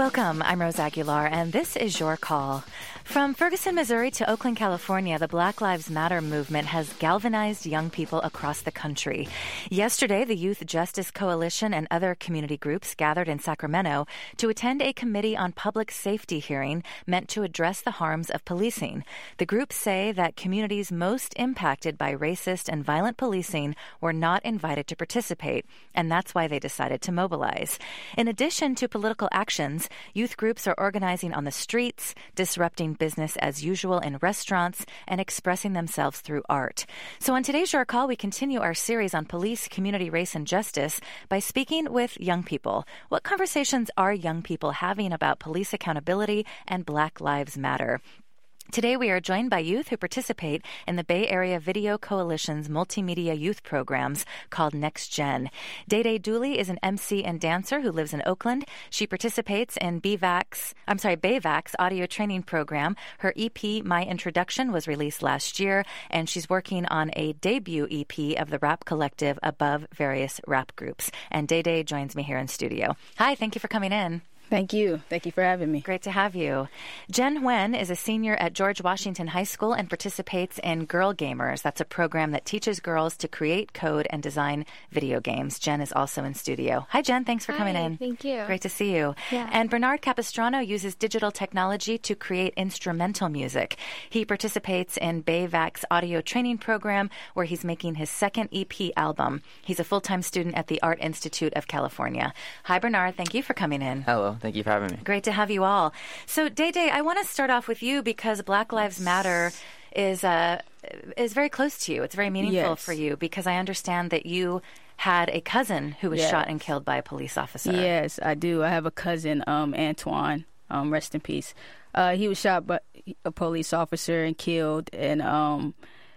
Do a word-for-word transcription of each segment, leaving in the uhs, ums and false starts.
Welcome. I'm Rose Aguilar, and this is Your Call. From Ferguson, Missouri to Oakland, California, the Black Lives Matter movement has galvanized young people across the country. Yesterday, the Youth Justice Coalition and other community groups gathered in Sacramento to attend a committee on public safety hearing meant to address the harms of policing. The groups say that communities most impacted by racist and violent policing were not invited to participate, and that's why they decided to mobilize. In addition to political actions, youth groups are organizing on the streets, disrupting business as usual in restaurants, and expressing themselves through art. So on today's Your Call, we continue our series on police, community, race, and justice by speaking with young people. What conversations are young people having about police accountability and Black Lives Matter? Today, we are joined by youth who participate in the Bay Area Video Coalition's multimedia youth programs called Next Gen. Day Day Dooley is an M C and dancer who lives in Oakland. She participates in B VAC's, I'm sorry, BayVac's audio training program. Her E P, My Introduction, was released last year, and she's working on a debut E P of the rap collective Above Various Rap Groups. And Day Day joins me here in studio. Hi, thank you for coming in. Thank you. Thank you for having me. Great to have you. Jen Nguyen is a senior at George Washington High School and participates in Girl Gamers. That's a program that teaches girls to create, code, and design video games. Jen is also in studio. Hi, Jen. Thanks for Hi, coming in. Thank you. Great to see you. Yeah. And Bernard Capistrano uses digital technology to create instrumental music. He participates in BayVac's audio training program, where he's making his second E P album. He's a full-time student at the Art Institute of California. Hi, Bernard. Thank you for coming in. Hello. Thank you for having me. Great to have you all. So, Day Day, I want to start off with you because Black Lives Matter is uh, is very close to you. It's very meaningful Yes. for you because I understand that you had a cousin who was Yes. shot and killed by a police officer. Yes, I do. I have a cousin, um, Antoine. Um, rest in peace. Uh, he was shot by a police officer and killed. And um,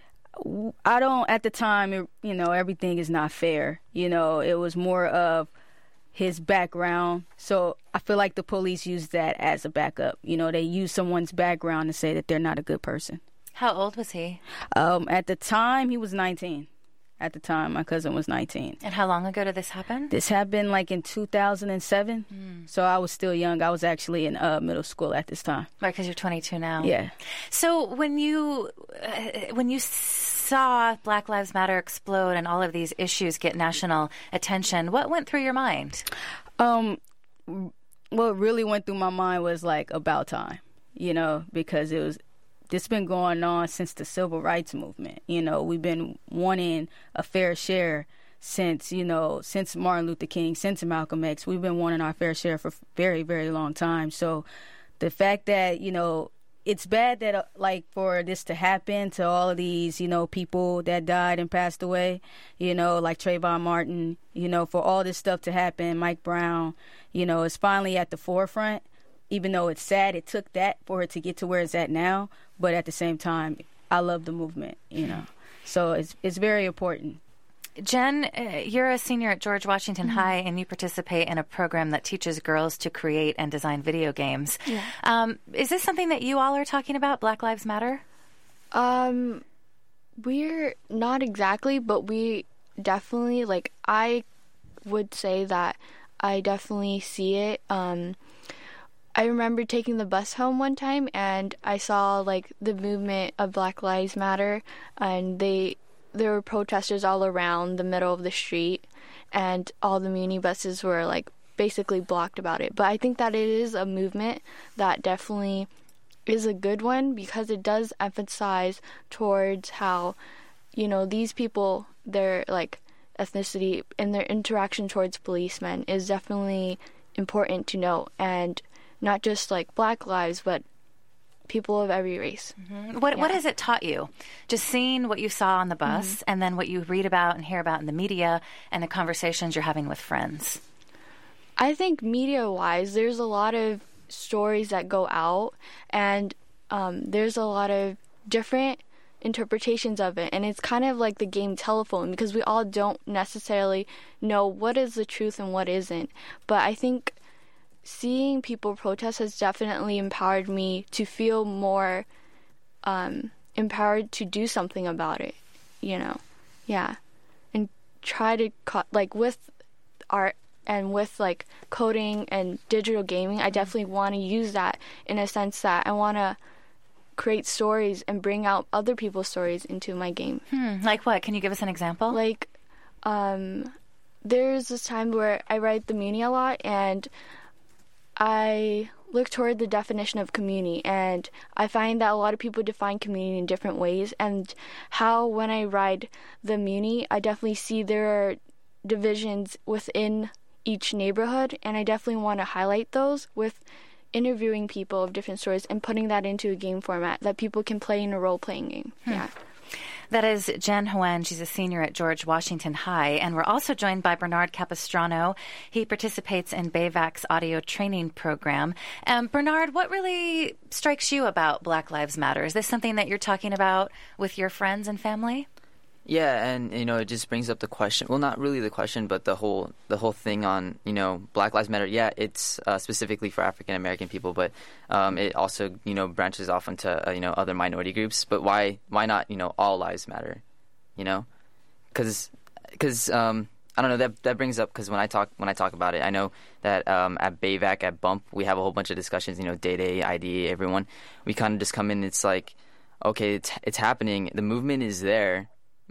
I don't, at the time, it, you know, everything is not fair. You know, it was more of his background. So I feel like the police use that as a backup. You know, they use someone's background to say that they're not a good person. How old was he? Um, at the time, he was nineteen. At the time, my cousin was nineteen. And how long ago did this happen? This happened like in two thousand seven. Mm. So I was still young. I was actually in uh, middle school at this time. Right, because you're twenty-two now. Yeah. So when you uh, when you saw Black Lives Matter explode and all of these issues get national attention, what went through your mind? Um, what really went through my mind was like about time, you know, because it was, this been going on since the civil rights movement. You know, we've been wanting a fair share since, you know, since Martin Luther King, since Malcolm X. We've been wanting our fair share for a very, very long time. So the fact that, you know, it's bad that, uh, like, for this to happen to all of these, you know, people that died and passed away, you know, like Trayvon Martin, you know, for all this stuff to happen, Mike Brown, you know, it's finally at the forefront. Even though it's sad, it took that for it to get to where it's at now. But at the same time, I love the movement, you know. So it's it's very important. Jen, uh, you're a senior at George Washington Mm-hmm. High, and you participate in a program that teaches girls to create and design video games. Yeah. Um, is this something that you all are talking about, Black Lives Matter? Um, we're not exactly, but we definitely, like, I would say that I definitely see it. Um, I remember taking the bus home one time, and I saw, like, the movement of Black Lives Matter, and they... there were protesters all around the middle of the street, and all the minibuses were, like, basically blocked about it. But I think that it is a movement that definitely is a good one because it does emphasize towards how, you know, these people, their, like, ethnicity and their interaction towards policemen is definitely important to know. And not just, like, Black lives, but people of every race. Mm-hmm. What Yeah. What has it taught you? Just seeing what you saw on the bus Mm-hmm. and then what you read about and hear about in the media and the conversations you're having with friends. I think media-wise, there's a lot of stories that go out, and um, there's a lot of different interpretations of it, and it's kind of like the game telephone because we all don't necessarily know what is the truth and what isn't. But I think seeing people protest has definitely empowered me to feel more um, empowered to do something about it, you know, yeah, and try to, co- like, with art and with like coding and digital gaming, I definitely want to use that in a sense that I want to create stories and bring out other people's stories into my game. Hmm. Like what? Can you give us an example? Like, um, there's this time where I write the Muni a lot, and I look toward the definition of community, and I find that a lot of people define community in different ways, and how when I write the Muni, I definitely see there are divisions within each neighborhood, and I definitely want to highlight those with interviewing people of different stories and putting that into a game format that people can play in a role-playing game. Hmm. Yeah. That is Jen Huen. She's a senior at George Washington High. And we're also joined by Bernard Capistrano. He participates in B A V A C's audio training program. Um, Bernard, what really strikes you about Black Lives Matter? Is this something that you're talking about with your friends and family? Yeah, and, you know, it just brings up the question. Well, not really the question, but the whole the whole thing on, you know, Black Lives Matter. Yeah, it's uh, specifically for African-American people, but um, it also, you know, branches off into, uh, you know, other minority groups. But why why not, you know, all lives matter, you know? Because, um, I don't know, that that brings up, because when I talk when I talk about it, I know that um, at B A V A C, at Bump, we have a whole bunch of discussions, you know, Day-Day, I D, everyone. We kind of just come in, it's like, okay, it's, it's happening. The movement is there.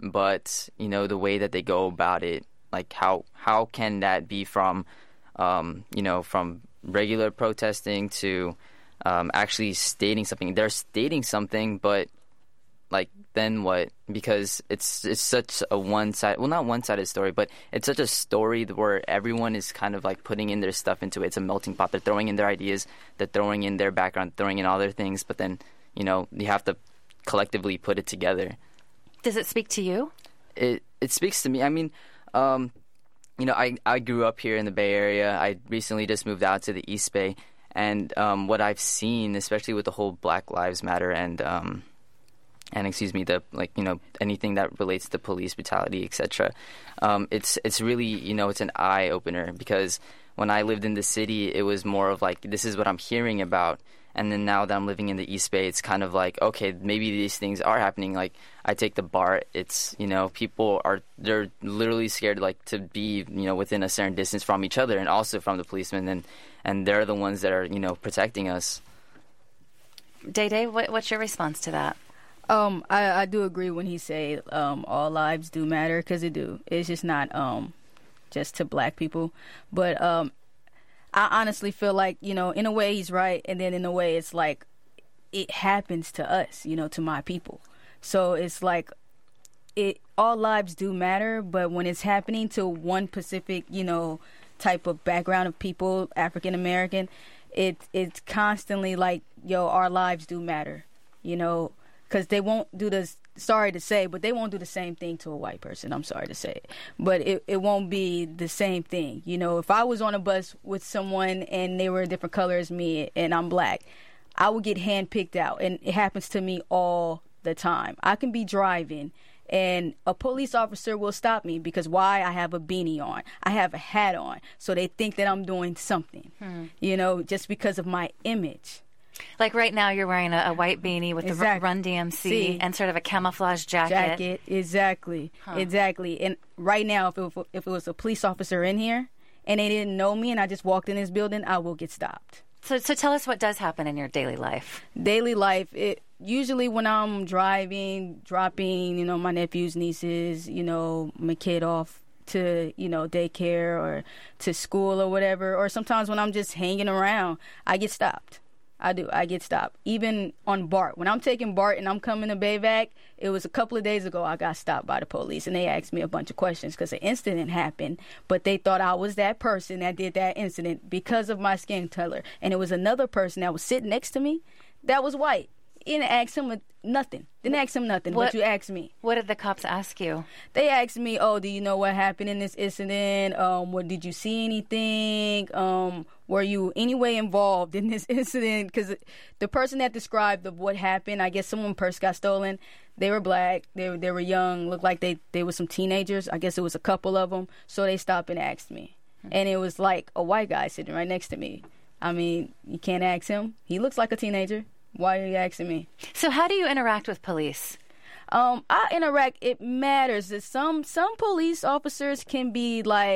But, you know, the way that they go about it, like how how can that be from, um, you know, from regular protesting to um, actually stating something? They're stating something, but, like, then what? Because it's it's such a one-sided, well, not one-sided story, but it's such a story where everyone is kind of, like, putting in their stuff into it. It's a melting pot. They're throwing in their ideas. They're throwing in their background, throwing in all their things. But then, you know, you have to collectively put it together. Does it speak to you? It it speaks to me. I mean, um, you know, I, I grew up here in the Bay Area. I recently just moved out to the East Bay. And um, what I've seen, especially with the whole Black Lives Matter and, um, and excuse me, the like, you know, anything that relates to police brutality, et cetera, um, it's, it's really, you know, it's an eye-opener. Because when I lived in the city, it was more of like, this is what I'm hearing about. And then now that I'm living in the East Bay, it's kind of like, okay, maybe these things are happening. Like, I take the BART. It's, you know, people are, they're literally scared, like, to be, you know, within a certain distance from each other and also from the policemen. And, and they're the ones that are, you know, protecting us. Day-Day, what, what's your response to that? Um, I, I do agree when he say um, all lives do matter, because it do. It's just not um, just to black people. But um I honestly feel like, you know, in a way he's right, and then in a way it's like it happens to us, you know, to my people. So it's like it all lives do matter, but when it's happening to one specific, you know, type of background of people, African American, it it's constantly like, yo, our lives do matter, you know, because they won't do this. Sorry to say, but they won't do the same thing to a white person. I'm sorry to say it. But it, it won't be the same thing. You know, if I was on a bus with someone and they were a different color as me and I'm black, I would get handpicked out. And it happens to me all the time. I can be driving and a police officer will stop me because why? I have a beanie on. I have a hat on. So they think that I'm doing something, hmm. you know, just because of my image. Like right now, you're wearing a, a white beanie with exactly. the Run D M C See, and sort of a camouflage jacket. Jacket, exactly, huh. exactly. And right now, if it, if it was a police officer in here and they didn't know me and I just walked in this building, I will get stopped. So, so tell us what does happen in your daily life. Daily life, it usually when I'm driving, dropping, you know, my nephews, nieces, you know, my kid off to, you know, daycare or to school or whatever, or sometimes when I'm just hanging around, I get stopped. I do. I get stopped. Even on BART. When I'm taking BART and I'm coming to B A V A C, it was a couple of days ago I got stopped by the police, and they asked me a bunch of questions because an incident happened, but they thought I was that person that did that incident because of my skin color. And it was another person that was sitting next to me that was white. You didn't ask him nothing. Didn't ask him nothing, what, but you asked me. What did the cops ask you? They asked me, oh, do you know what happened in this incident? Um, what, did you see anything? Um, were you anyway involved in this incident? Because the person that described of what happened, I guess someone's purse got stolen. They were black. They were, they were young. Looked like they, they were some teenagers. I guess it was a couple of them. So they stopped and asked me. Mm-hmm. And it was like a white guy sitting right next to me. I mean, you can't ask him. He looks like a teenager. Why are you asking me? So how do you interact with police? Um, I interact. It matters. Some some police officers can be like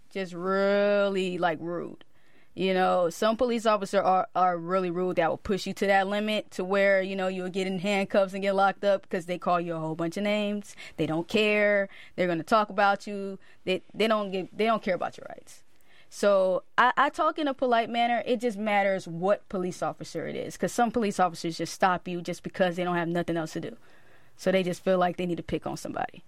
just really like rude. You know, some police officers are, are really rude that will push you to that limit to where, you know, you'll get in handcuffs and get locked up because they call you a whole bunch of names. They don't care. They're going to talk about you. They they don't give, they don't care about your rights. So I, I talk in a polite manner. It just matters what police officer it is, because some police officers just stop you just because they don't have nothing else to do. So they just feel like they need to pick on somebody.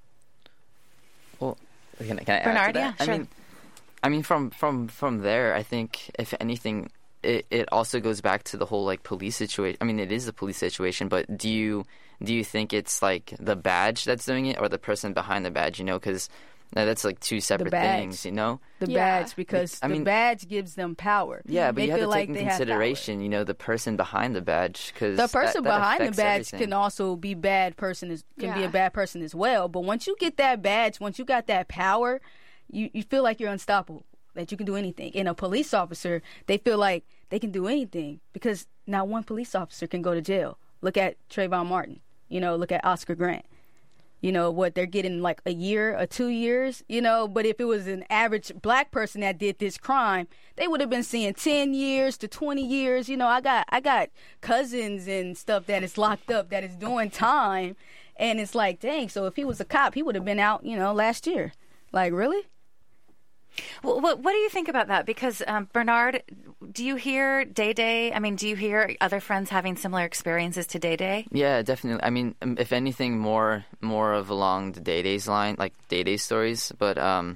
Well, can, I- can I Bernard, add to that? yeah, sure. I mean, I mean, from, from, from there, I think, if anything, it, it also goes back to the whole, like, police situation. I mean, it is a police situation, but do you do you think it's, like, the badge that's doing it or the person behind the badge, you know? Because that's, like, two separate things, you know? The Yeah. badge, because I the mean- badge gives them power. Yeah, but They you have feel to take like in they have power. consideration, you know, the person behind the badge. Cause The person that, that behind the affects badge everything. can also be bad person is can be Yeah. a bad person as well. But once you get that badge, once you got that power, you, you feel like you're unstoppable, that you can do anything. And a police officer, they feel like they can do anything because not one police officer can go to jail. Look at Trayvon Martin. You know, look at Oscar Grant. You know, what they're getting like a year or two years, you know, but if it was an average black person that did this crime, they would have been seeing ten years to twenty years. You know, I got I got cousins and stuff that is locked up that is doing time. And it's like, dang, so if he was a cop, he would have been out, you know, last year. Like, really? Well, what, what do you think about that? Because, um, Bernard, do you hear Day Day? I mean, do you hear other friends having similar experiences to Day Day? Yeah, definitely. I mean, um, if anything, more more of along the Day Day's line, like Day Day stories. But um,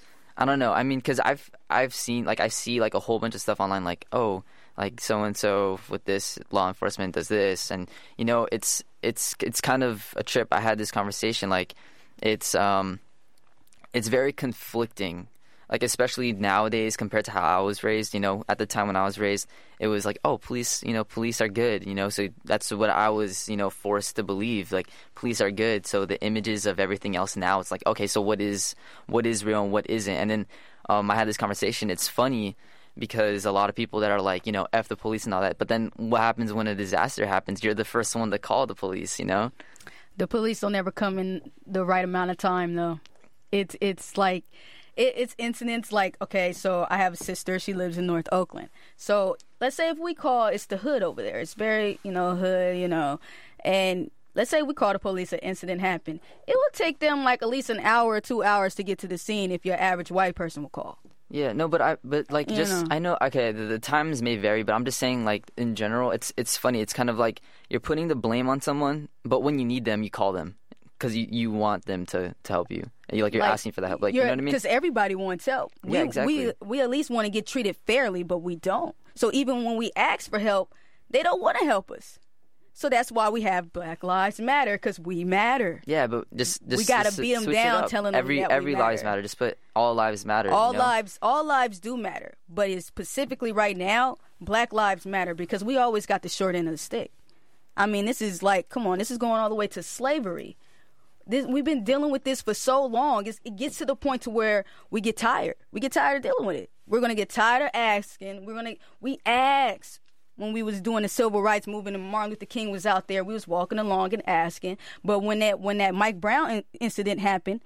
I don't know. I mean, because I've I've seen like I see like a whole bunch of stuff online, like oh, like so and so with this law enforcement does this, and you know, it's it's it's kind of a trip. I had this conversation, like it's um, it's very conflicting. Like, especially nowadays compared to how I was raised, you know, at the time when I was raised, it was like, oh, police, you know, police are good, you know, so that's what I was, you know, forced to believe, like, police are good. So the images of everything else now, it's like, okay, so what is, what is real and what isn't? And then um, I had this conversation. It's funny because a lot of people that are like, you know, F the police and all that, but then what happens when a disaster happens? You're the first one to call the police, you know? The police will never come in the right amount of time, though. It's, it's like... It, it's incidents like, okay, so I have a sister. She lives in North Oakland. So let's say if we call, it's the hood over there. It's very, you know, hood, you know. And let's say we call the police, an incident happened. It will take them like at least an hour or two hours to get to the scene if your average white person will call. Yeah, no, but I, but like, You just know. I know. Okay, the, the times may vary, but I'm just saying, like in general, it's it's funny. It's kind of like you're putting the blame on someone, but when you need them, you call them because you, you want them to, to help you. And you like you're Like, asking for the help, like you know what I mean? Because everybody wants help. Yeah, we, exactly. We we at least want to get treated fairly, but we don't. So even when we ask for help, they don't want to help us. So that's why we have Black Lives Matter, because we matter. Yeah, but just, just We gotta just beat 'em switch it down, up. telling them every that we every lives matter. matter. Just put all lives matter. All you know? lives, all lives do matter, but it's specifically right now, Black Lives Matter, because we always got the short end of the stick. I mean, this is like, come on, this is going all the way to slavery. This, we've been dealing with this for so long. It's, it gets to the point to where we get tired. We get tired of dealing with it. We're gonna get tired of asking. We're gonna we asked when we was doing the civil rights movement and Martin Luther King was out there. We was walking along and asking. But when that when that Mike Brown in- incident happened,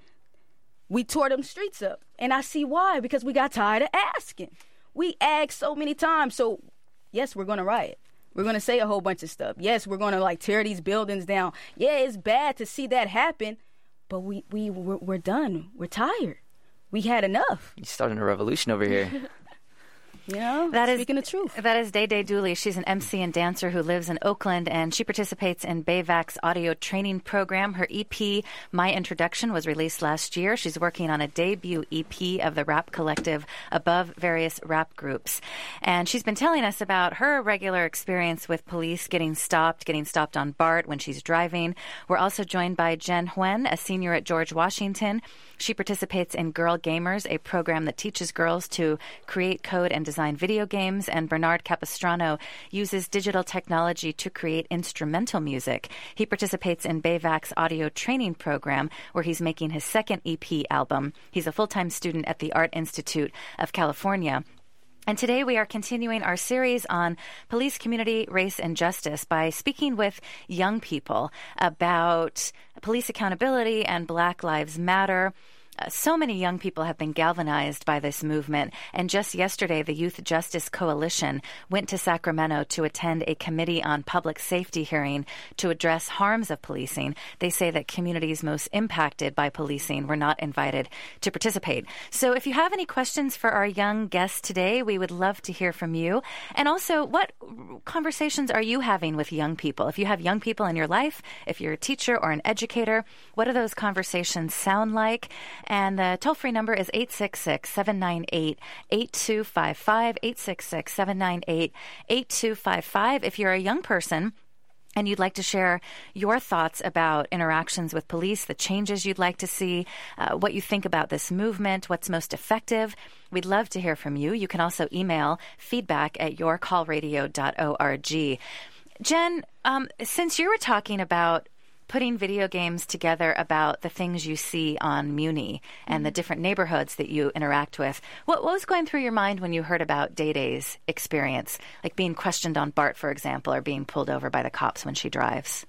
we tore them streets up. And I see why, because we got tired of asking. We asked so many times. So, yes, we're going to riot. We're going to say a whole bunch of stuff. Yes, we're going to, like, tear these buildings down. Yeah, it's bad to see that happen, but we, we, we're, we're done. We're tired. We had enough, You're starting a revolution over here. you know? That is Speaking the truth. That is Day Day Dooley. She's an M C and dancer who lives in Oakland, and she participates in Bayvac's audio training program. Her E P, My Introduction, was released last year. She's working on a debut E P of the rap collective Above Various Rap Groups. And she's been telling us about her regular experience with police getting stopped, getting stopped on BART when she's driving. We're also joined by Jen Huen, a senior at George Washington. She participates in Girl Gamers, a program that teaches girls to create, code, and design video games. And Bernard Capistrano uses digital technology to create instrumental music. He participates in Bayvac's audio training program, where he's making his second E P album. He's a full-time student at the Art Institute of California. And today we are continuing our series on police, community, race, and justice by speaking with young people about police accountability and Black Lives Matter. uh, so many young people have been galvanized by this movement. And just yesterday, the Youth Justice Coalition went to Sacramento to attend a committee on public safety hearing to address harms of policing. They say that communities most impacted by policing were not invited to participate. So if you have any questions for our young guests today, we would love to hear from you. And also, what conversations are you having with young people? If you have young people in your life, if you're a teacher or an educator, what do those conversations sound like? And the toll-free number is eight six six, seven nine eight, eight two five five, eight six six, seven nine eight, eight two five five. If you're a young person and you'd like to share your thoughts about interactions with police, the changes you'd like to see, uh, what you think about this movement, what's most effective, we'd love to hear from you. You can also email feedback at your call radio dot org. Jen, um, since you were talking about putting video games together about the things you see on Muni and mm-hmm. the different neighborhoods that you interact with, what, what was going through your mind when you heard about Day Day's experience, like being questioned on BART, for example, or being pulled over by the cops when she drives?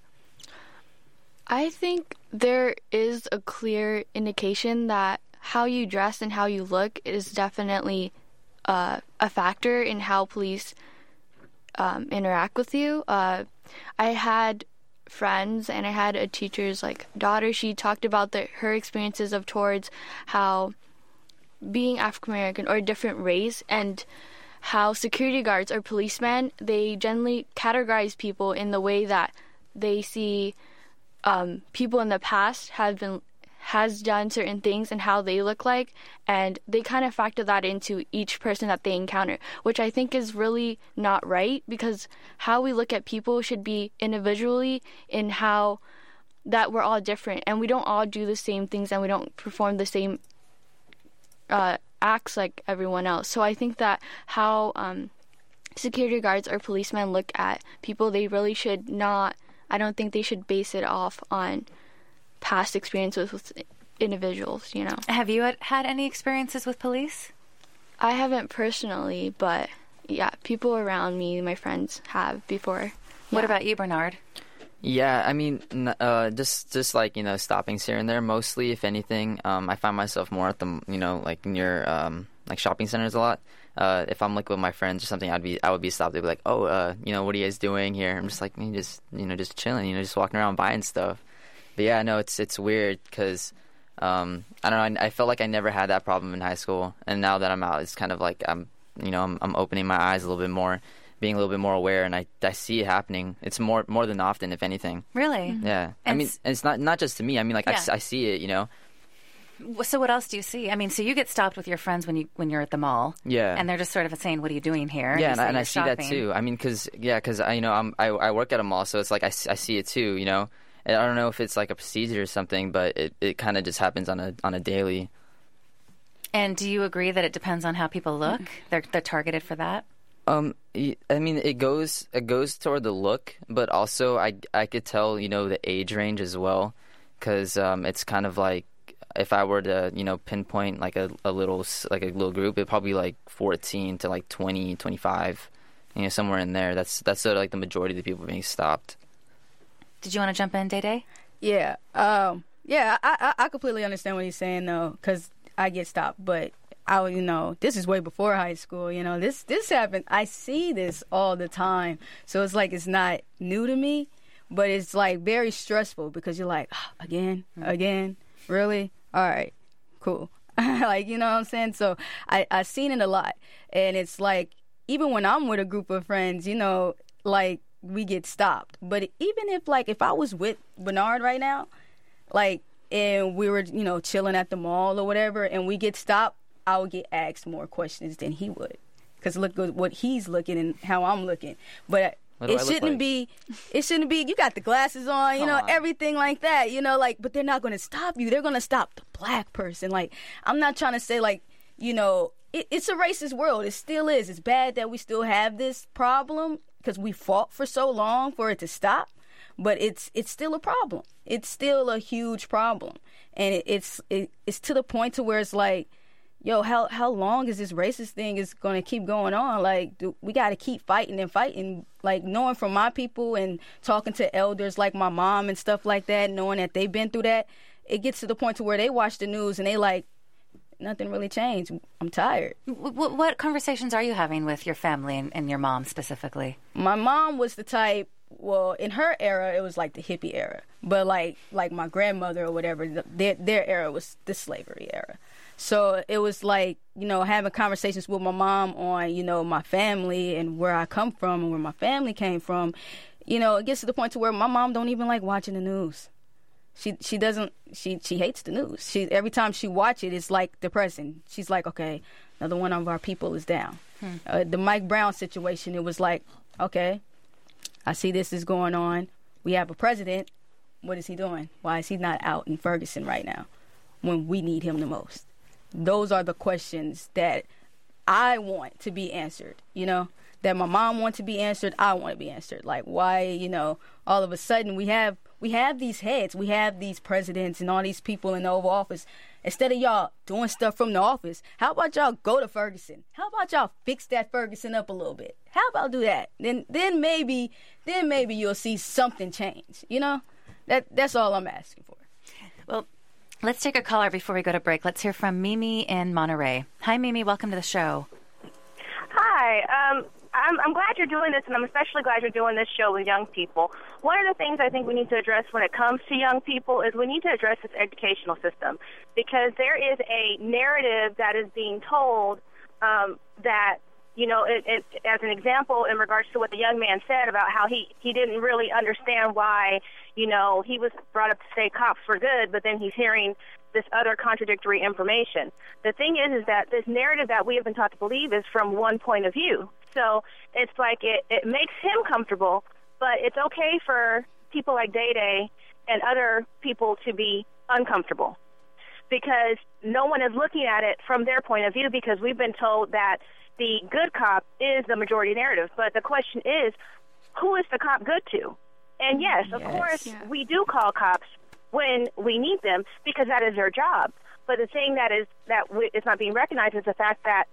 I think there is a clear indication that how you dress and how you look is definitely uh, a factor in how police um, interact with you. Uh, I had friends and I had a teacher's like daughter. She talked about the, her experiences of towards how being African American or a different race and how security guards or policemen, they generally categorize people in the way that they see um, people in the past have been has done certain things and how they look like, and they kind of factor that into each person that they encounter, which I think is really not right, because how we look at people should be individually in how that we're all different and we don't all do the same things and we don't perform the same uh, acts like everyone else. So I think that how um, security guards or policemen look at people, they really should not, I don't think they should base it off on past experiences with individuals, you know. Have you had, had any experiences with police? I haven't personally, but yeah, people around me, my friends, have before. What Yeah. about you, Bernard? Yeah, I mean, n- uh, just just like, you know, stoppings here and there. Mostly, if anything, um, I find myself more at the, you know, like near um, like shopping centers a lot. Uh, if I'm like with my friends or something, I'd be I would be stopped. They'd be like, "Oh, uh, you know, what are you guys doing here?" I'm just like, "Me, just you know, just chilling, you know, just walking around buying stuff." But yeah, no, it's it's weird because um, I don't know. I, I felt like I never had that problem in high school, and now that I'm out, it's kind of like I'm, you know, I'm, I'm opening my eyes a little bit more, being a little bit more aware, and I, I see it happening. It's more more than often, if anything. Really? Yeah. And I mean, s- it's not not just to me. I mean, like I Yeah. s I I, see it, you know. So what else do you see? I mean, so you get stopped with your friends when you when you're at the mall, Yeah. and they're just sort of saying, "What are you doing here?" Yeah, you and, say I- and I you're see that shopping. too. I mean, because yeah, because I you know I'm I, I work at a mall, so it's like I, s- I see it too. You know, and I don't know if it's like a procedure or something, but it, it kind of just happens on a on a daily. And do you agree that it depends on how people look? They're they're targeted for that. Um, y- I mean, it goes it goes toward the look, but also I I could tell, you know, the age range as well, because um, it's kind of like if I were to, you know, pinpoint like a, a little s- like a little group, it'd probably be like fourteen to like twenty, twenty-five, you know, somewhere in there. That's that's sort of like the majority of the people being stopped. Did you want to jump in, Day Day? Yeah, um, yeah, I, I I completely understand what he's saying though, because I get stopped, but I, you know, this is way before high school. You know, this this happened. I see this all the time, so it's like it's not new to me, but it's like very stressful because you're like, "Ah, again, again, really, all right, cool, like you know what I'm saying. So I I seen it a lot, and it's like even when I'm with a group of friends, you know, like. We get stopped. But even if, like, if I was with Bernard right now, like, and we were, you know, chilling at the mall or whatever, and we get stopped, I would get asked more questions than he would. Because look at what he's looking and how I'm looking. But What do it I look shouldn't like? be, it shouldn't be, you got the glasses on, you Come know, on. everything like that, you know, like, but they're not going to stop you. They're going to stop the black person. Like, I'm not trying to say, like, you know, it, it's a racist world. It still is. It's bad that we still have this problem because we fought for so long for it to stop, but it's it's still a problem. It's still a huge problem, and it, it's it, it's to the point to where it's like, yo, how how long is this racist thing is going to keep going on? Like, do, we got to keep fighting and fighting. Like, knowing from my people and talking to elders like my mom and stuff like that, knowing that they've been through that, it gets to the point to where they watch the news and they like, nothing really changed. I'm tired. What, what conversations are you having with your family and, and your mom specifically? My mom was the type, well, in her era, it was like the hippie era. But like like my grandmother or whatever, their, their era was the slavery era. So it was like, you know, having conversations with my mom on, you know, my family and where I come from and where my family came from. You know, it gets to the point to where my mom don't even like watching the news. She she doesn't she she hates the news. She every time she watch it, it's like depressing. She's like, okay, another one of our people is down. Hmm. Uh, the Mike Brown situation, it was like, okay, I see this is going on. We have a president. What is he doing? Why is he not out in Ferguson right now when we need him the most? Those are the questions that I want to be answered, you know, that my mom wants to be answered. I want to be answered. Like, why, you know, all of a sudden we have we have these heads, we have these presidents and all these people in the Oval Office. Instead of y'all doing stuff from the office, how about y'all go to Ferguson? How about y'all fix that Ferguson up a little bit? How about do that? Then then maybe then maybe you'll see something change, you know? That that's all I'm asking for. Well, let's take a caller before we go to break. Let's hear from Mimi in Monterey. Hi, Mimi. Welcome to the show. Hi. Um, I'm, I'm glad you're doing this, and I'm especially glad you're doing this show with young people. One of the things I think we need to address when it comes to young people is we need to address this educational system, because there is a narrative that is being told um, that, you know, it, it, as an example, in regards to what the young man said about how he, he didn't really understand why, you know, he was brought up to say cops were good, but then he's hearing this other contradictory information. The thing is, is that this narrative that we have been taught to believe is from one point of view. So it's like it, it makes him comfortable, but it's okay for people like Day Day and other people to be uncomfortable, because no one is looking at it from their point of view, because we've been told that the good cop is the majority narrative. But the question is, who is the cop good to? And yes, of yes. course, yeah. we do call cops when we need them, because that is their job. But the thing that is that is not being recognized is the fact that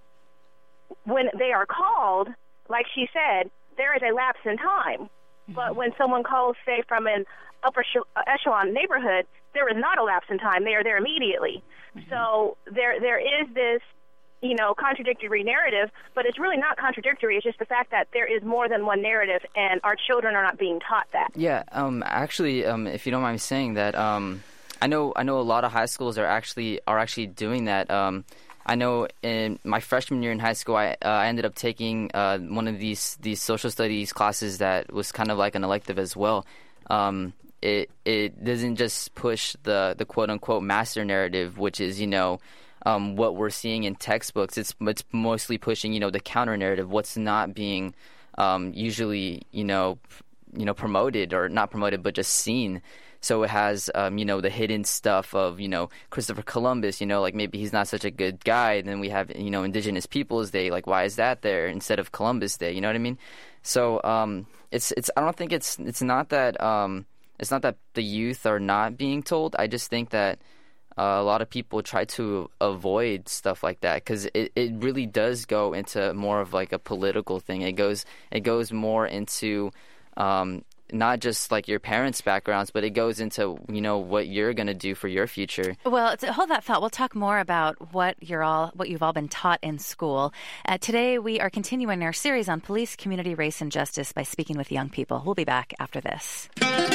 when they are called, like she said, there is a lapse in time. Mm-hmm. But when someone calls, say, from an upper echelon neighborhood, there is not a lapse in time. They are there immediately. Mm-hmm. So there there is this, you know, contradictory narrative, but it's really not contradictory. It's just the fact that there is more than one narrative, and our children are not being taught that. Yeah, um, actually, um, if you don't mind me saying that, um, I know I know a lot of high schools are actually are actually doing that. Um, I know in my freshman year in high school, I uh, I ended up taking uh, one of these these social studies classes that was kind of like an elective as well. Um, it it doesn't just push the the quote unquote master narrative, which is, you know, Um, what we're seeing in textbooks. It's it's mostly pushing, you know, the counter narrative, what's not being um, usually, you know, you know, promoted or not promoted, but just seen. So it has, um, you know, the hidden stuff of, you know, Christopher Columbus, you know, like maybe he's not such a good guy. And then we have, you know, Indigenous Peoples Day. Like, why is that there instead of Columbus Day? You know what I mean? So um, it's it's. I don't think it's it's not that um, it's not that the youth are not being told. I just think that Uh, a lot of people try to avoid stuff like that, because it, it really does go into more of like a political thing. It goes it goes more into um, not just like your parents' backgrounds, but it goes into, you know, what you're going to do for your future. Well, to hold that thought. We'll talk more about what you're all what you've all been taught in school. Uh, today, we are continuing our series on police, community, race, and justice by speaking with young people. We'll be back after this.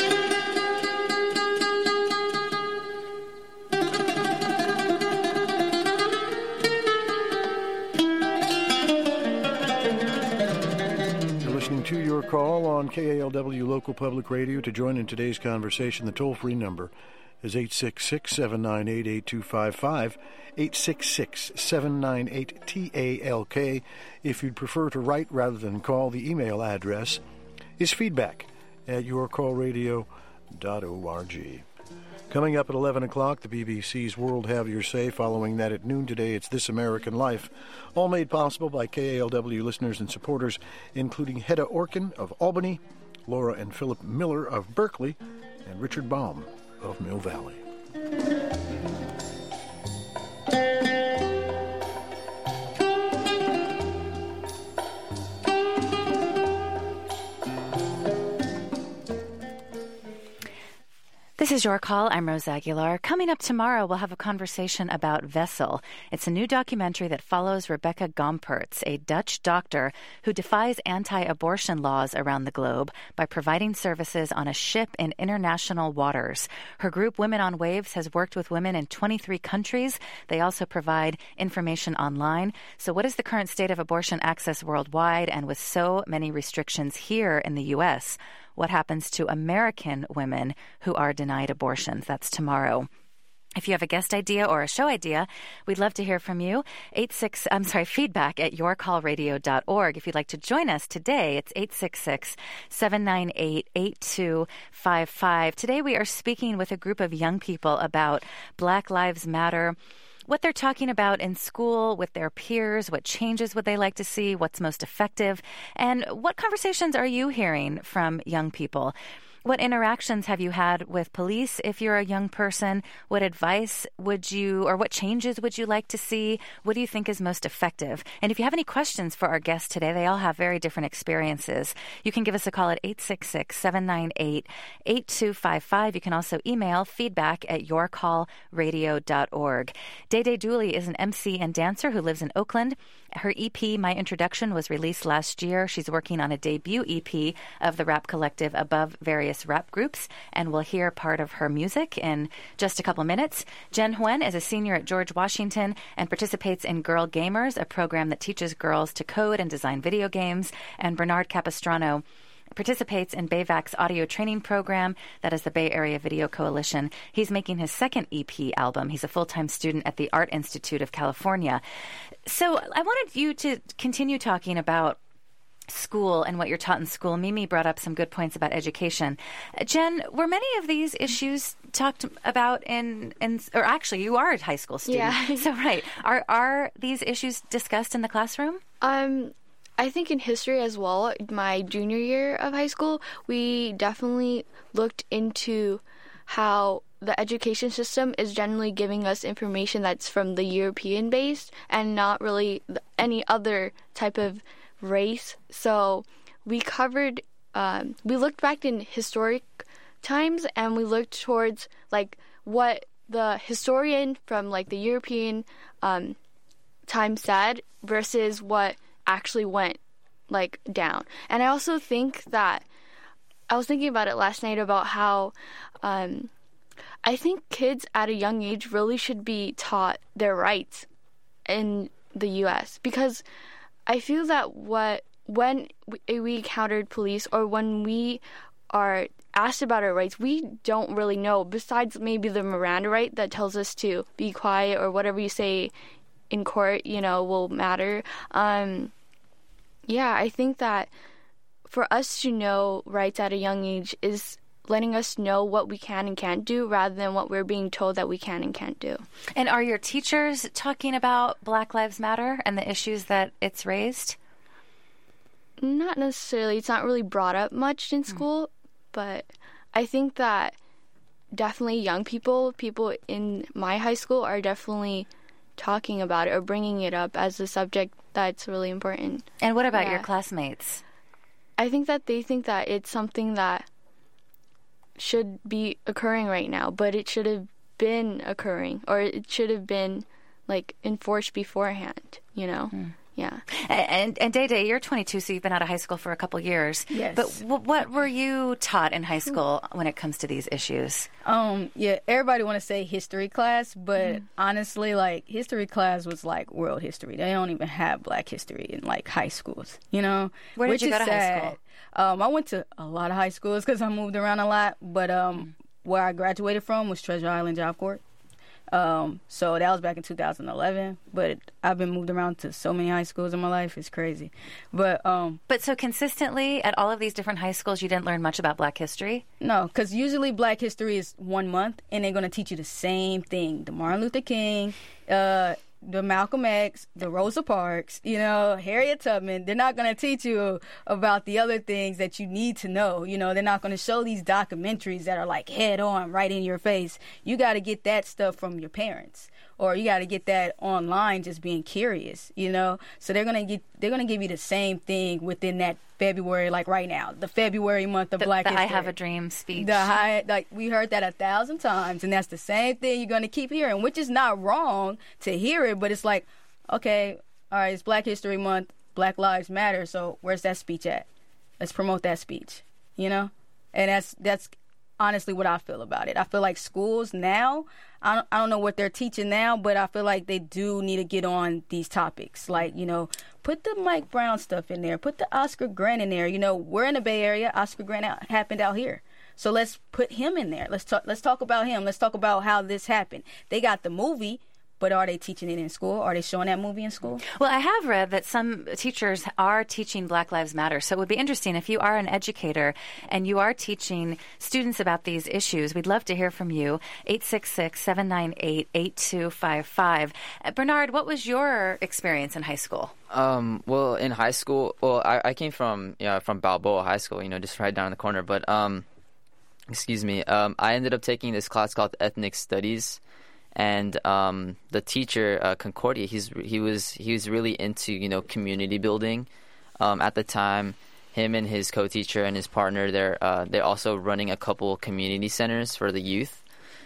To your call on K A L W Local Public Radio. To join in today's conversation, the toll-free number is eight six six, seven nine eight, eight two five five, eight six six, seven nine eight, T A L K. If you'd prefer to write rather than call, the email address is feedback at your call radio dot org. Coming up at eleven o'clock, the B B C's World Have Your Say. Following that at noon today, it's This American Life. All made possible by K A L W listeners and supporters, including Hedda Orkin of Albany, Laura and Philip Miller of Berkeley, and Richard Baum of Mill Valley. The This is Your Call. I'm Rose Aguilar. Coming up tomorrow, we'll have a conversation about Vessel. It's a new documentary that follows Rebecca Gompertz, a Dutch doctor who defies anti-abortion laws around the globe by providing services on a ship in international waters. Her group, Women on Waves, has worked with women in twenty-three countries. They also provide information online. So what is the current state of abortion access worldwide, and with so many restrictions here in the U S? What happens to American women who are denied abortions? That's tomorrow. If you have a guest idea or a show idea, we'd love to hear from you. Eight six, I'm sorry, feedback at your call radio dot org. If you'd like to join us today, it's eight six six, seven nine eight, eight two five five. Today we are speaking with a group of young people about Black Lives Matter, what they're talking about in school with their peers, what changes would they like to see, what's most effective, and what conversations are you hearing from young people? What interactions have you had with police if you're a young person? What advice would you, or what changes would you like to see? What do you think is most effective? And if you have any questions for our guests today, they all have very different experiences. You can give us a call at eight six six, seven nine eight, eight two five five. You can also email feedback at your call radio dot org. Day Day Dooley is an M C and dancer who lives in Oakland. Her E P, My Introduction, was released last year. She's working on a debut E P of the rap collective Above Various Rap Groups, and we'll hear part of her music in just a couple minutes. Jen Huen is a senior at George Washington and participates in Girl Gamers, a program that teaches girls to code and design video games. And Bernard Capistrano participates in BayVac's audio training program, that is the Bay Area Video Coalition. He's making his second E P album. He's a full-time student at the Art Institute of California. So I wanted you to continue talking about school and what you're taught in school. Mimi brought up some good points about education. Uh, Jen, were many of these issues talked about in, in or actually you are a high school student. Yeah. So right. Are are these issues discussed in the classroom? Um, I think in history as well, my junior year of high school, we definitely looked into how the education system is generally giving us information that's from the European based and not really any other type of race. So we covered, um, we looked back in historic times and we looked towards like what the historian from like the European um, time said versus what actually went like down. And I also think that I was thinking about it last night about how um, I think kids at a young age really should be taught their rights in the U S because I feel that what when we, we encountered police or when we are asked about our rights, we don't really know, besides maybe the Miranda right that tells us to be quiet or whatever you say in court, you know, will matter. Um, yeah, I think that for us to know rights at a young age is letting us know what we can and can't do rather than what we're being told that we can and can't do. And are your teachers talking about Black Lives Matter and the issues that it's raised? Not necessarily. It's not really brought up much in school, mm. but I think that definitely young people, people in my high school are definitely talking about it or bringing it up as a subject that's really important. And what about yeah. your classmates? I think that they think that it's something that should be occurring right now, but it should have been occurring, or it should have been like enforced beforehand, you know? Mm. Yeah. And and Day Day, you're twenty-two, so you've been out of high school for a couple years. Yes. But w- what were you taught in high school when it comes to these issues? Um, yeah, everybody want to say history class, but mm. honestly, like, history class was like world history. They don't even have black history in, like, high schools, you know? Where did Which you go is to sad. high school? Um, I went to a lot of high schools because I moved around a lot, but um, mm. where I graduated from was Treasure Island Job Corps. Um, so that was back in two thousand eleven, but I've been moved around to so many high schools in my life. It's crazy. But, um, but so consistently at all of these different high schools, you didn't learn much about black history? No, because usually black history is one month and they're going to teach you the same thing. The Martin Luther King, uh, the Malcolm X, the Rosa Parks, you know, Harriet Tubman. They're not going to teach you about the other things that you need to know. You know, they're not going to show these documentaries that are like head on right in your face. You got to get that stuff from your parents, or you got to get that online just being curious, you know. So they're going to get they're going to give you the same thing within that February, like right now, the February month of the, Black the History. I Have a Dream speech. The high, like we heard that a thousand times, and that's the same thing you're going to keep hearing, which is not wrong to hear it, but it's like, okay, all right, it's Black History Month, Black Lives Matter, so where's that speech at? Let's promote that speech, you know? And that's that's honestly what I feel about it. I feel like schools now, I don't, I don't know what they're teaching now, but I feel like they do need to get on these topics. Like, you know, put the Mike Brown stuff in there. Put the Oscar Grant in there. You know, we're in the Bay Area. Oscar Grant out, happened out here. So let's put him in there. Let's talk, let's talk about him. Let's talk about how this happened. They got the movie, but are they teaching it in school? Are they showing that movie in school? Well, I have read that some teachers are teaching Black Lives Matter. So it would be interesting if you are an educator and you are teaching students about these issues. We'd love to hear from you. eight six six, seven nine eight, eight two five five. Uh, Bernard, what was your experience in high school? Um, well, in high school, well, I, I came from, you know, from Balboa High School, you know, just right down the corner. But, um, excuse me, um, I ended up taking this class called Ethnic Studies. And um, the teacher, uh, Concordia, he's he was he was really into, you know, community building. Um, at the time, him and his co-teacher and his partner, they're uh, they're also running a couple community centers for the youth.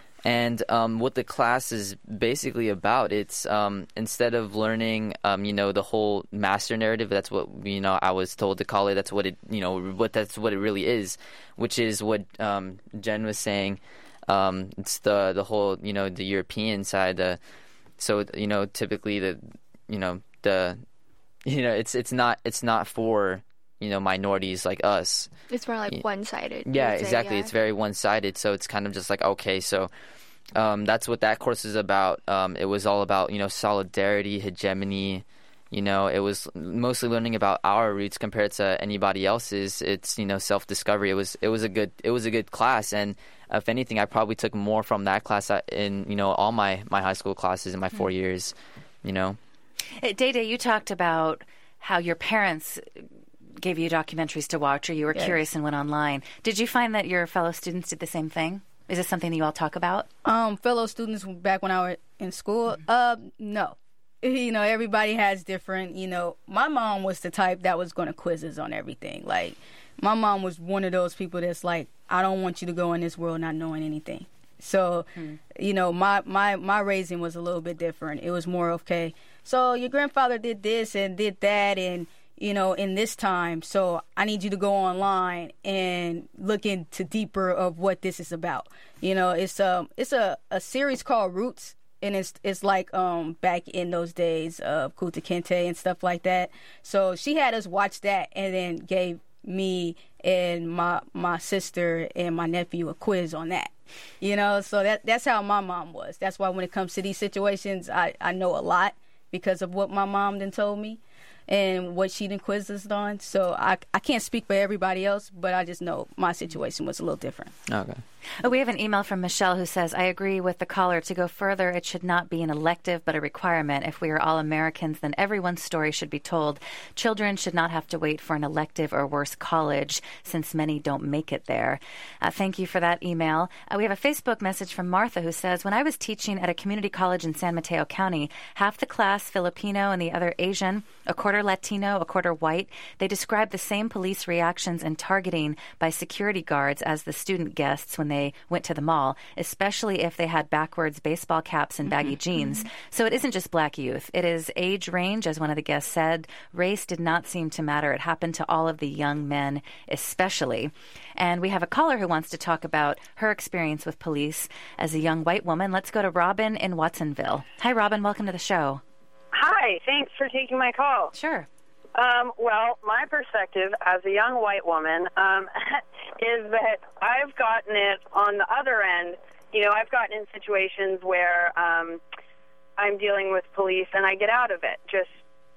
And um, what the class is basically about, it's um, instead of learning, um, you know, the whole master narrative. That's what, you know, I was told to call it. That's what it, you know, what that's what it really is, which is what um, Jen was saying. Um, it's the the whole, you know, the European side. The so you know typically the you know the you know it's it's not it's not for, you know, minorities like us. It's more like yeah. one-sided. Yeah, say, exactly. yeah. It's very one-sided. So it's kind of just like, okay, so um, that's what that course is about. Um, it was all about, you know, solidarity, hegemony. You know, it was mostly learning about our roots compared to anybody else's. It's, you know, self-discovery. It was it was a good it was a good class, and if anything, I probably took more from that class in, you know, all my, my high school classes in my four years. You know, Day Day, you talked about how your parents gave you documentaries to watch, or you were Yes. curious and went online. Did you find that your fellow students did the same thing? Is this something that you all talk about? Um, fellow students back when I was in school, uh, no. You know, everybody has different, you know, my mom was the type that was going to quizzes on everything. Like, my mom was one of those people that's like, I don't want you to go in this world not knowing anything. So, hmm. you know, my, my, my raising was a little bit different. It was more, okay, so your grandfather did this and did that and, you know, in this time, so I need you to go online and look into deeper of what this is about. You know, it's, um, it's a, a series called Roots. And it's it's like um back in those days of Kunta Kinte and stuff like that. So she had us watch that and then gave me and my my sister and my nephew a quiz on that. You know, so that that's how my mom was. That's why when it comes to these situations, I, I know a lot because of what my mom then told me and what she done quizzed us on. So I, I can't speak for everybody else, but I just know my situation was a little different. okay. Oh, we have an email from Michelle who says, I agree with the caller. To go further, it should not be an elective but a requirement. If we are all Americans, then everyone's story should be told. Children should not have to wait for an elective or worse, college, since many don't make it there. Uh, thank you for that email. Uh, we have a Facebook message from Martha who says, when I was teaching at a community college in San Mateo County, half the class Filipino and the other Asian, a quarter Latino, a quarter white. They described the same police reactions and targeting by security guards as the student guests when they went to the mall, especially if they had backwards baseball caps and baggy mm-hmm. jeans. Mm-hmm. So it isn't just black youth. It is age range, as one of the guests said. Race did not seem to matter. It happened to all of the young men, especially. And we have a caller who wants to talk about her experience with police as a young white woman. Let's go to Robin in Watsonville. Hi, Robin. Welcome to the show. Hi. Thanks for taking my call. Sure. Um, well, my perspective as a young white woman um, is that I've gotten it on the other end. You know, I've gotten in situations where um, I'm dealing with police and I get out of it just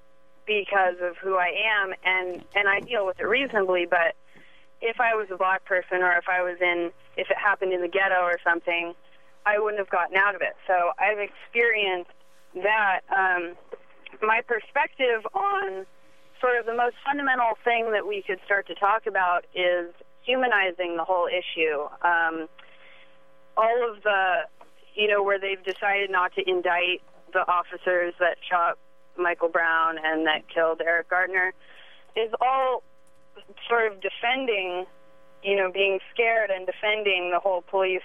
because of who I am, and, and I deal with it reasonably. But if I was a black person or if I was in, if it happened in the ghetto or something, I wouldn't have gotten out of it. So I've experienced that. Um, my perspective on sort of the most fundamental thing that we could start to talk about is humanizing the whole issue. Um, all of the, you know, where they've decided not to indict the officers that shot Michael Brown and that killed Eric Gardner is all sort of defending, you know, being scared and defending the whole police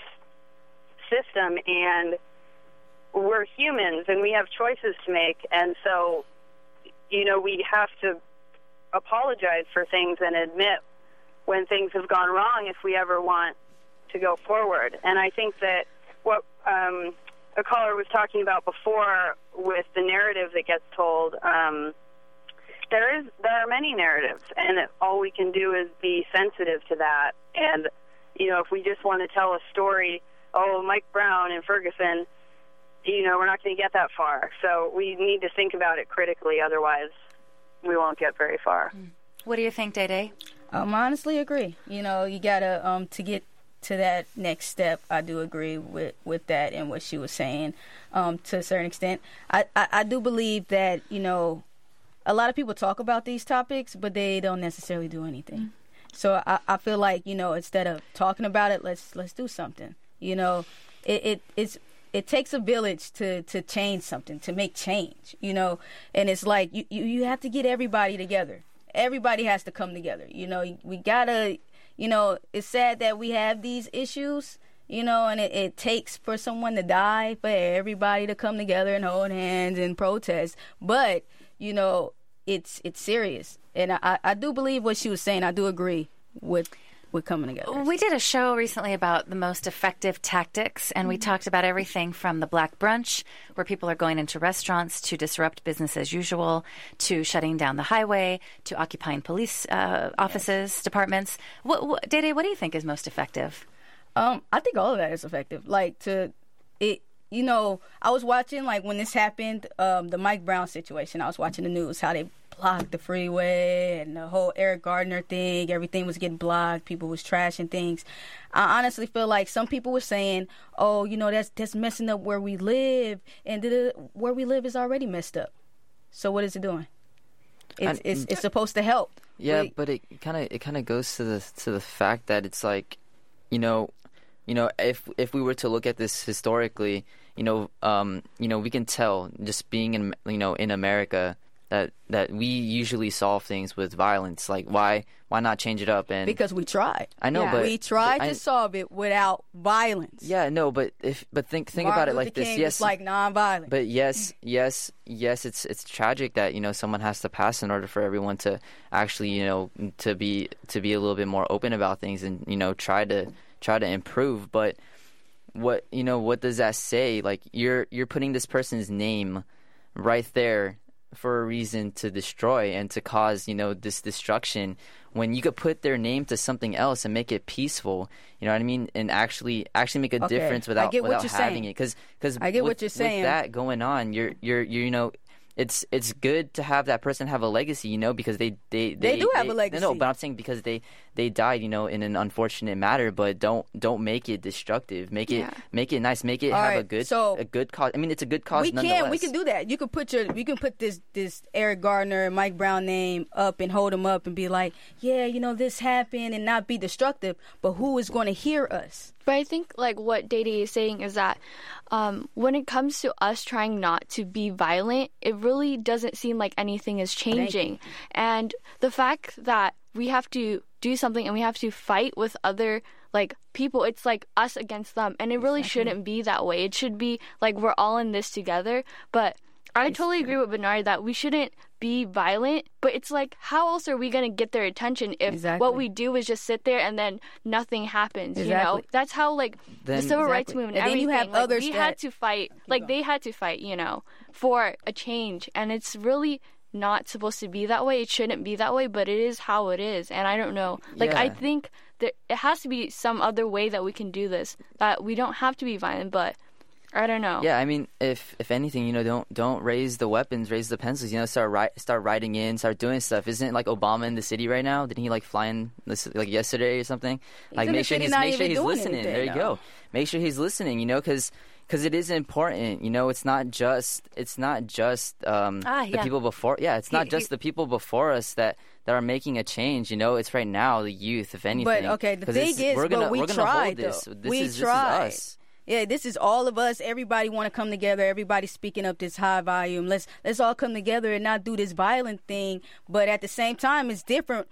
system. And we're humans and we have choices to make. And so, you know, we have to apologize for things and admit when things have gone wrong if we ever want to go forward. And I think that what um, a caller was talking about before with the narrative that gets told, um, there is there are many narratives, and all we can do is be sensitive to that. And, you know, if we just want to tell a story, oh, Mike Brown in Ferguson, you know, we're not going to get that far. So we need to think about it critically, otherwise we won't get very far. What do you think, Day Day? Um, I honestly agree. You know, you gotta um to get to that next step. I do agree with, with that and what she was saying. Um, to a certain extent, I, I I do believe that, you know, a lot of people talk about these topics, but they don't necessarily do anything. Mm-hmm. So I, I feel like, you know, instead of talking about it, let's let's do something. You know, it, it it's it takes a village to, to change something, to make change. You know, and it's like you, you, you have to get everybody together. Everybody has to come together. You know, we gotta, you know, it's sad that we have these issues, you know, and it, it takes for someone to die, for everybody to come together and hold hands and protest. But, you know, it's it's serious. And I, I do believe what she was saying. I do agree with with coming together. We did a show recently about the most effective tactics, and we talked about everything from the Black Brunch, where people are going into restaurants to disrupt business as usual, to shutting down the highway, to occupying police uh, offices, yes. departments. What, what, Day Day, what do you think is most effective? Um, I think all of that is effective. Like, to it, you know, I was watching, like, when this happened, um, the Mike Brown situation, I was watching the news, how they blocked the freeway and the whole Eric Gardner thing. Everything was getting blocked. People was trashing things. I honestly feel like some people were saying, oh, you know, that's that's messing up where we live. And the, where we live is already messed up. So what is it doing? It's, it's, it's supposed to help. Yeah, Wait. but it kind of it kind of goes to the to the fact that it's like, you know, you know, if if we were to look at this historically, you know, um, you know, we can tell just being in, you know, in America, that that we usually solve things with violence. Like, why why not change it up? And because we tried. I know, yeah. but we tried but to I, solve it without violence. Yeah, no, but if but think think Martin about it Luther like this. King Yes, was like nonviolent. But yes, yes, yes. It's it's tragic that, you know, someone has to pass in order for everyone to actually, you know, to be to be a little bit more open about things and, you know, try to try to improve. But what you know, what does that say? Like, you're you're putting this person's name right there for a reason to destroy and to cause, you know, this destruction, when you could put their name to something else and make it peaceful, you know what I mean, and actually actually make a okay. difference without without having saying. it. Because because I get with, what you're saying. With that going on, you're you're you're you know. It's it's good to have that person have a legacy, you know, because they they, they, they do have they, a legacy. No, but I'm saying because they, they died, you know, in an unfortunate manner. But don't don't make it destructive. Make it yeah. make it nice. Make it All have right, a good so a good cause. I mean, it's a good cause. We nonetheless. can we can do that. You can put your you can put this this Eric Gardner and Mike Brown name up and hold them up and be like, yeah, you know, this happened, and not be destructive. But who is going to hear us? But I think, like, what Day Day is saying is that um, when it comes to us trying not to be violent, it really doesn't seem like anything is changing. And the fact that we have to do something and we have to fight with other, like, people, it's like us against them. And it really exactly. shouldn't be that way. It should be like we're all in this together. But I totally agree with Bernard that we shouldn't be violent, but it's like, how else are we going to get their attention if exactly. what we do is just sit there and then nothing happens, exactly. you know? That's how, like, then, the civil exactly. rights movement, and everything, then you have like, others we that... had to fight, like, they had to fight, you know, for a change, and it's really not supposed to be that way. It shouldn't be that way, but it is how it is, and I don't know. Like, yeah. I think that it has to be some other way that we can do this, that we don't have to be violent, but I don't know. Yeah, I mean, if if anything, you know, don't don't raise the weapons, raise the pencils. You know, start ri- start writing in, start doing stuff. Isn't like Obama in the city right now? Didn't he like fly in this, like yesterday or something? He's like in make the sure city he's not make sure even he's doing listening. anything, There you though. go. Make sure he's listening. You know, because because it is important. You know, it's not just it's not just um, Ah, the yeah. people before. Yeah, it's not He- just he- the people before us that. that are making a change. You know, it's right now the youth, if anything. But okay, the 'Cause thing it's- is, we're gonna, but we we're gonna tried. hold this. Though. This we is, tried. This is us. Yeah, this is all of us. Everybody want to come together. Everybody speaking up this high volume. Let's let's all come together and not do this violent thing. But at the same time, it's different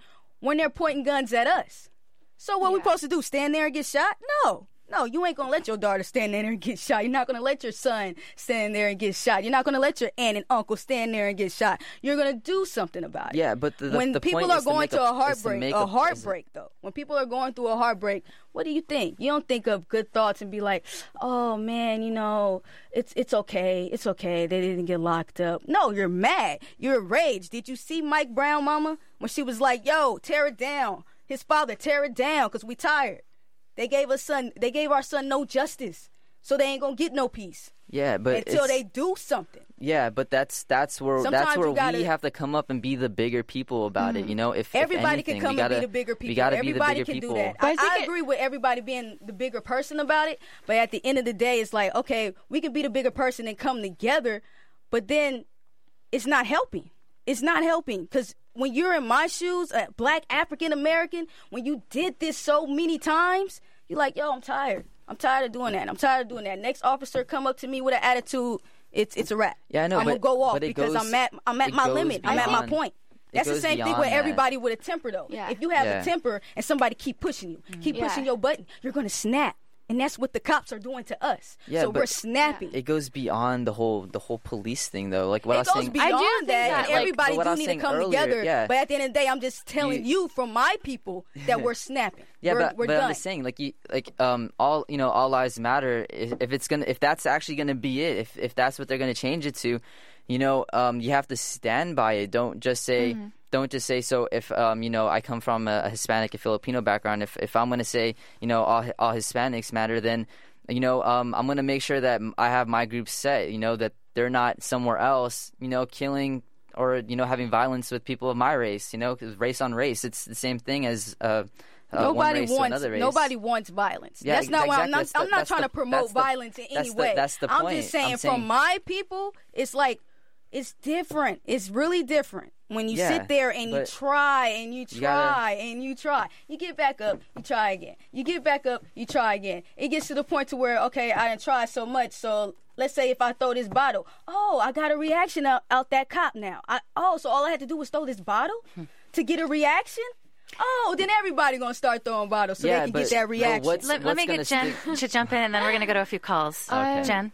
when they're pointing guns at us. So what Yeah. we supposed to do, stand there and get shot? No. No, you ain't going to let your daughter stand there and get shot. You're not going to let your son stand there and get shot. You're not going to let your aunt and uncle stand there and get shot. You're going to do something about it. Yeah, but the, the, when the people point are is to going make to a is to heartbreak, make a heartbreak though. When people are going through a heartbreak, what do you think? You don't think of good thoughts and be like, "Oh man, you know, it's it's okay, it's okay. They didn't get locked up." No, you're mad. You're enraged. Did you see Mike Brown, Mama, when she was like, "Yo, tear it down." His father, tear it down, cause we tired. They gave us son. They gave our son no justice, so they ain't gonna get no peace. Yeah, but until it's- they do something. Yeah, but that's that's where Sometimes that's where you gotta- we have to come up and be the bigger people about it. You know, if if Everybody anything, can come we gotta, and be the bigger people. We gotta everybody be the bigger can people. do that. But I I, think I it- agree with everybody being the bigger person about it. But at the end of the day, it's like, okay, we can be the bigger person and come together, but then it's not helping. It's not helping because when you're in my shoes, a black African American, when you did this so many times, you're like, yo, I'm tired. I'm tired of doing that. I'm tired of doing that. Next officer come up to me with an attitude, it's it's a wrap. Yeah, I know, I'm gonna but- go off but it because goes- I'm at I'm at it my goes limit. I'm at my beyond- point. it That's the goes same thing beyond with that. everybody with a temper, though. Yeah. If you have Yeah. a temper and somebody keep pushing you, keep Yeah. pushing your button, you're gonna snap. And that's what the cops are doing to us. Yeah, so but we're snapping. It goes beyond the whole the whole police thing, though. Like what I It was goes saying. beyond I do think that, that, and like- everybody But what I do was need to saying come earlier, together. yeah. But at the end of the day, I'm just telling You- you, from my people, that we're snapping. Yeah, we're, but, we're but done. I'm just saying, like you, like um, all you know, all lives matter. If, if it's gonna, if that's actually gonna be it, if if that's what they're gonna change it to, you know, um, you have to stand by it. Don't just say, Mm-hmm. don't just say. So if um, you know, I come from a, a Hispanic and Filipino background. If if I'm gonna say, you know, all all Hispanics matter, then you know, um, I'm gonna make sure that I have my group set. You know, that they're not somewhere else. You know, killing or you know having violence with people of my race. You know, 'cause race on race, it's the same thing as. Uh, Uh, one Nobody race to wants another race. nobody wants violence. Yeah, that's not why I'm exactly. not. That's the- I'm not that's trying the- to promote that's the- violence in any that's the- way. that's the I'm point. just saying, I'm from saying- my people, it's like it's different. It's really different when you Yeah, sit there and you but try and you you try gotta- and you try. You get back up, you try again. You get back up, you try again. It gets to the point to where okay, I didn't try so much, so. Let's say if I throw this bottle, oh, I got a reaction out, out that cop now. I, oh, so all I had to do was throw this bottle to get a reaction? Oh, then everybody gonna start throwing bottles so Yeah, they can but- get that but reaction. what's- Let, let me gonna get Jen stick- to jump in, and then we're going to go to a few calls. Okay. Jen?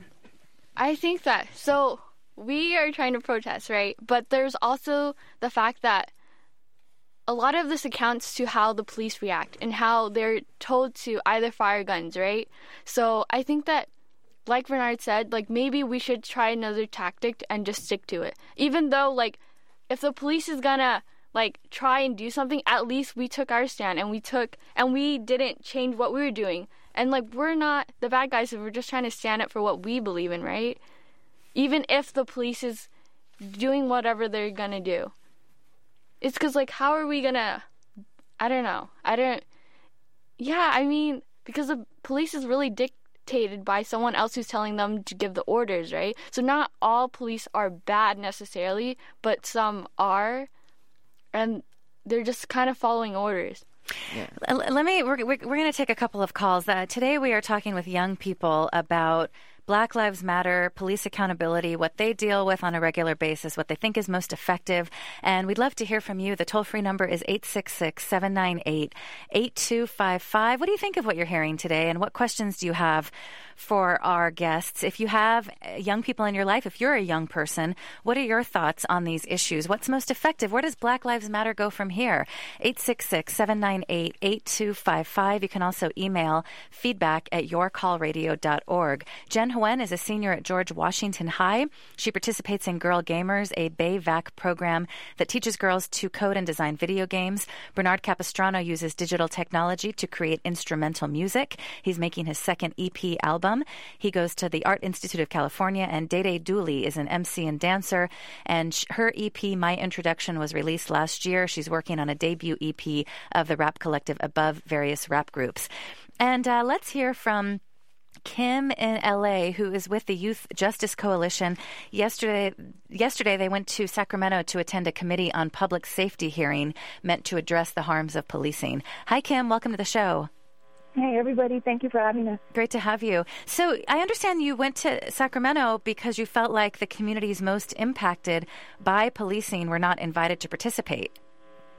I think that so we are trying to protest, right? But there's also the fact that a lot of this accounts to how the police react and how they're told to either fire guns, right? So I think that, like Bernard said, like maybe we should try another tactic and just stick to it. Even though, like, if the police is gonna like try and do something, at least we took our stand and we took and we didn't change what we were doing. And like we're not the bad guys if we're just trying to stand up for what we believe in, right? Even if the police is doing whatever they're gonna do. It's because, like, how are we gonna, I don't know, I don't, yeah, I mean, because the police is really dictated by someone else who's telling them to give the orders, right? So not all police are bad necessarily, but some are, and they're just kind of following orders. L- Let me. We're we're, we're going to take a couple of calls. Uh, today we are talking with young people about Black Lives Matter, police accountability, what they deal with on a regular basis, what they think is most effective, and we'd love to hear from you. The toll-free number is eight six six, seven nine eight, eight two five five. What do you think of what you're hearing today, and what questions do you have for our guests? If you have young people in your life, if you're a young person, what are your thoughts on these issues? What's most effective? Where does Black Lives Matter go from here? eight six six, seven nine eight, eight two five five. You can also email feedback at your call radio dot org. Jen Huen is a senior at George Washington High. She participates in Girl Gamers, a B A V A C program that teaches girls to code and design video games. Bernard Capistrano uses digital technology to create instrumental music. He's making his second E P album. He goes to the Art Institute of California, and Dede Dooley is an M C and dancer, and sh- her E P, My Introduction, was released last year. She's working on a debut E P of the rap collective Above various rap groups. And uh, let's hear from Kim in L A, who is with the Youth Justice Coalition. Yesterday, yesterday they went to Sacramento to attend a committee on public safety hearing meant to address the harms of policing. Hi, Kim. Welcome to the show. Hey, everybody. Thank you for having us. Great to have you. So I understand you went to Sacramento because you felt like the communities most impacted by policing were not invited to participate.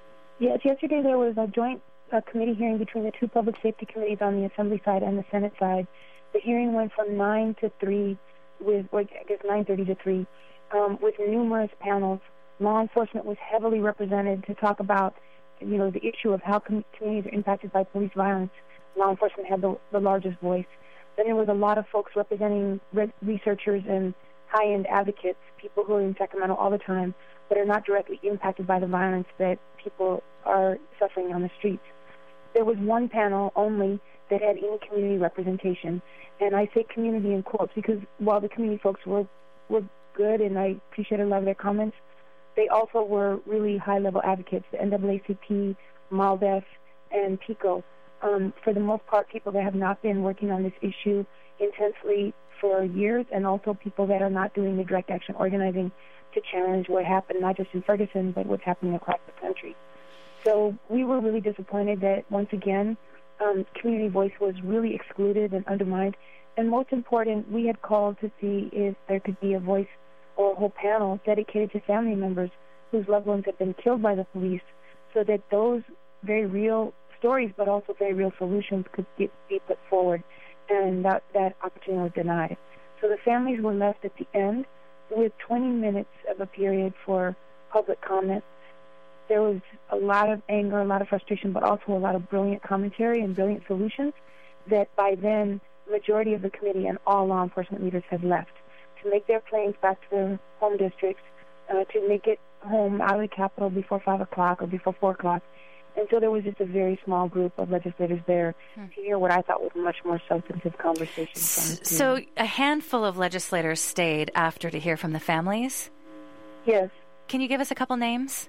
Yes, yesterday there was a joint uh, committee hearing between the two public safety committees on the Assembly side and the Senate side. The hearing went from nine to three, with, or I guess nine thirty to three, um, with numerous panels. Law enforcement was heavily represented to talk about, you know, the issue of how com- communities are impacted by police violence. Law enforcement had the, the largest voice. Then there was a lot of folks representing re- researchers and high-end advocates, people who are in Sacramento all the time, but are not directly impacted by the violence that people are suffering on the streets. There was one panel only that had any community representation, and I say community in quotes because while the community folks were were good and I appreciated a lot of their comments, they also were really high-level advocates, the N double A C P, MALDEF, and PICO. Um, for the most part, people that have not been working on this issue intensely for years, and also people that are not doing the direct action organizing to challenge what happened, not just in Ferguson, but what's happening across the country. So we were really disappointed that, once again, um, community voice was really excluded and undermined. And most important, we had called to see if there could be a voice or a whole panel dedicated to family members whose loved ones have been killed by the police, so that those very real stories, but also very real solutions could get, be put forward, and that, that opportunity was denied. So the families were left at the end with twenty minutes of a period for public comment. There was a lot of anger, a lot of frustration, but also a lot of brilliant commentary and brilliant solutions that by then the majority of the committee and all law enforcement leaders had left to make their planes back to their home districts, uh, to make it home out of the Capitol before five o'clock or before four o'clock. And so there was just a very small group of legislators there hmm. to hear what I thought was a much more substantive conversation. So a handful of legislators stayed after to hear from the families? Yes. Can you give us a couple names?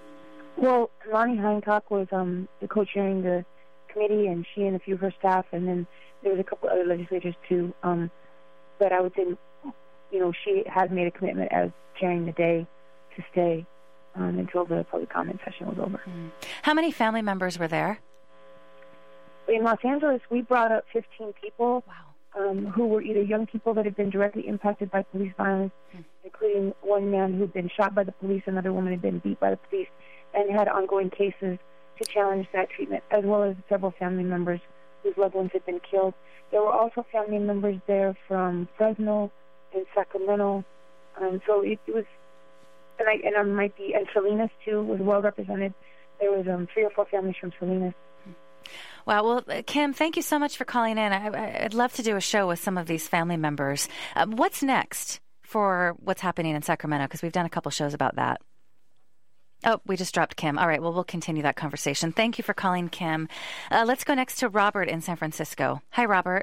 Well, Lonnie Hancock was um, the co-chairing the committee, and she and a few of her staff, and then there was a couple other legislators too. Um, but I would say, you know, she has made a commitment as chairing the day to stay Um, until the public comment session was over. Mm. How many family members were there? In Los Angeles, we brought up fifteen people wow. um, who were either young people that had been directly impacted by police violence, mm. including one man who had been shot by the police, another woman had been beat by the police, and had ongoing cases to challenge that treatment, as well as several family members whose loved ones had been killed. There were also family members there from Fresno and Sacramento. Um, so it, it was And I, and I might be, and Salinas too was well represented. There was um, three or four families from Salinas. Wow. Well, Kim, thank you so much for calling in. I, I'd love to do a show with some of these family members. Uh, what's next for what's happening in Sacramento? Because we've done a couple shows about that. Oh, we just dropped Kim. All right. Well, we'll continue that conversation. Thank you for calling, Kim. Uh, let's go next to Robert in San Francisco. Hi, Robert.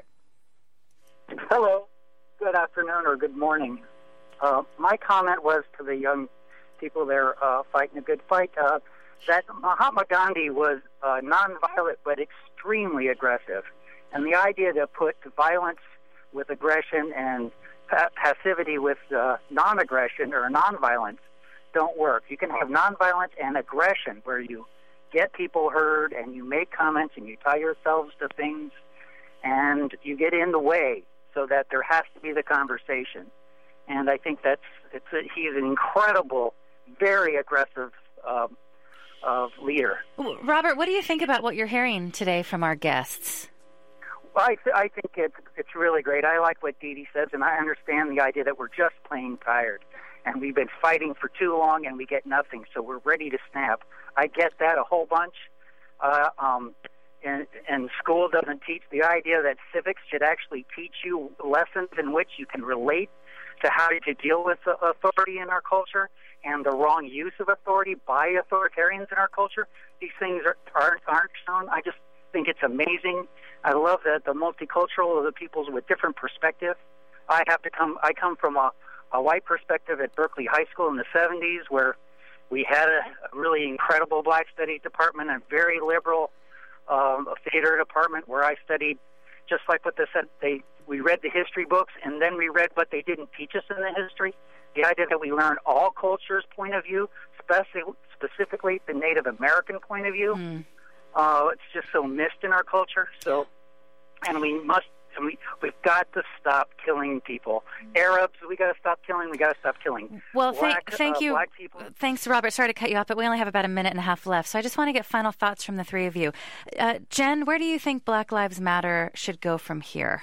Hello. Good afternoon or good morning. Uh, my comment was to the young people there uh, fighting a good fight, uh, that Mahatma Gandhi was uh, nonviolent but extremely aggressive. And the idea to put violence with aggression and pa- passivity with uh, non-aggression or nonviolence don't work. You can have nonviolence and aggression where you get people heard and you make comments and you tie yourselves to things and you get in the way so that there has to be the conversation. And I think that's it's a, he's an incredible, very aggressive uh, uh, leader. Robert, what do you think about what you're hearing today from our guests? Well, I, th- I think it's it's really great. I like what Dee Dee says, and I understand the idea that we're just plain tired, and we've been fighting for too long, and we get nothing, so we're ready to snap. I get that a whole bunch. Uh, um, and, and school doesn't teach the idea that civics should actually teach you lessons in which you can relate to how to deal with authority in our culture and the wrong use of authority by authoritarians in our culture. These things are, aren't, aren't shown. I just think it's amazing. I love that the multicultural of the peoples with different perspective. I have to come. I come from a, a white perspective at Berkeley High School in the seventies, where we had a, a really incredible Black Studies department, a very liberal um, theater department, where I studied just like what they said. They we read the history books, and then we read what they didn't teach us in the history. The idea that we learn all cultures' point of view, speci- specifically the Native American point of view. Mm. Uh, it's just so missed in our culture. So, and we must and we we've got to stop killing people. Arabs, we got to stop killing. We got to stop killing. Well, black, thank, thank uh, you. Black people. Thanks, Robert. Sorry to cut you off, but we only have about a minute and a half left. So I just want to get final thoughts from the three of you. Uh, Jen, where do you think Black Lives Matter should go from here?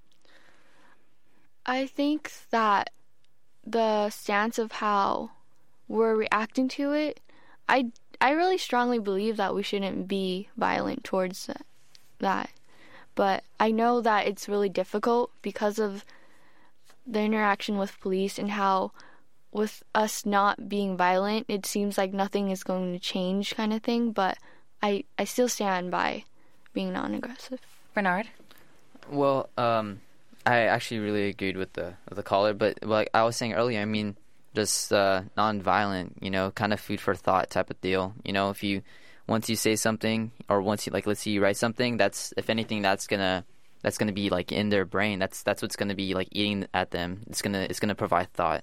I think that the stance of how we're reacting to it, I, I really strongly believe that we shouldn't be violent towards that. But I know that it's really difficult because of the interaction with police and how with us not being violent, it seems like nothing is going to change kind of thing. But I, I still stand by being non-aggressive. Bernard? Well, um... I actually really agreed with the with the caller, but like I was saying earlier, I mean, just uh, non-violent, you know, kind of food for thought type of deal. You know, if you once you say something, or once you like, let's say you write something, that's if anything, that's gonna that's gonna be like in their brain. That's that's what's gonna be like eating at them. It's gonna it's gonna provide thought.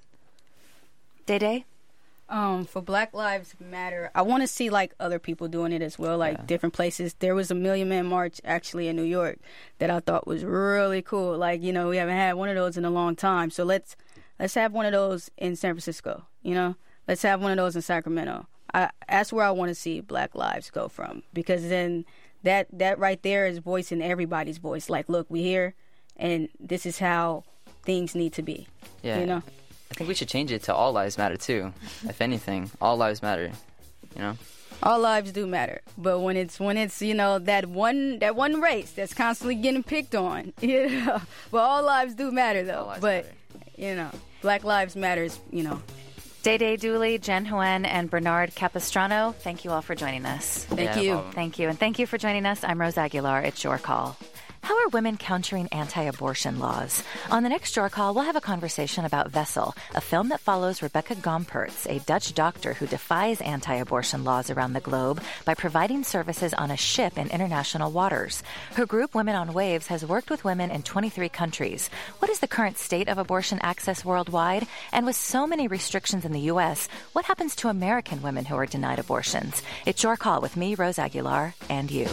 Day Day. Um, for Black Lives Matter, I want to see like other people doing it as well, like Yeah. different places. There was a Million Man March actually in New York that I thought was really cool. Like, you know, we haven't had one of those in a long time, so let's let's have one of those in San Francisco. You know, let's have one of those in Sacramento. I, that's where I want to see Black Lives go from, because then that that right there is voicing everybody's voice. Like, look, we here, and this is how things need to be. Yeah. You know. I think we should change it to all lives matter too. If anything, all lives matter. You know. All lives do matter, but when it's when it's you know that one that one race that's constantly getting picked on, you know. But all lives do matter though. lives But matter. you know, Black Lives Matters. You know. Day Day Dooley, Jen Huen, and Bernard Capistrano, thank you all for joining us. Thank Yeah, you. no problem. Thank you. And thank you for joining us. I'm Rose Aguilar. It's Your Call. How are women countering anti-abortion laws? On the next Your Call, we'll have a conversation about Vessel, a film that follows Rebecca Gompertz, a Dutch doctor who defies anti-abortion laws around the globe by providing services on a ship in international waters. Her group, Women on Waves, has worked with women in twenty-three countries. What is the current state of abortion access worldwide? And with so many restrictions in the U S, what happens to American women who are denied abortions? It's Your Call with me, Rose Aguilar, and you.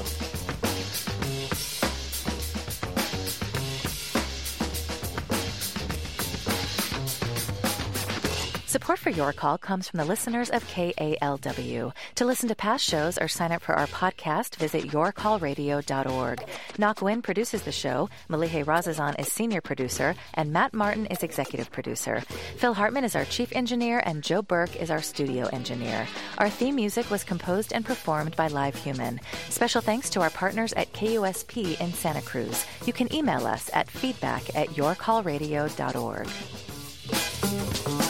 Support for Your Call comes from the listeners of K A L W. To listen to past shows or sign up for our podcast, visit your call radio dot org. Nak Win produces the show, Malihe Razazan is senior producer, and Matt Martin is executive producer. Phil Hartman is our chief engineer, and Joe Burke is our studio engineer. Our theme music was composed and performed by Live Human. Special thanks to our partners at K U S P in Santa Cruz. You can email us at feedback at your call radio dot org.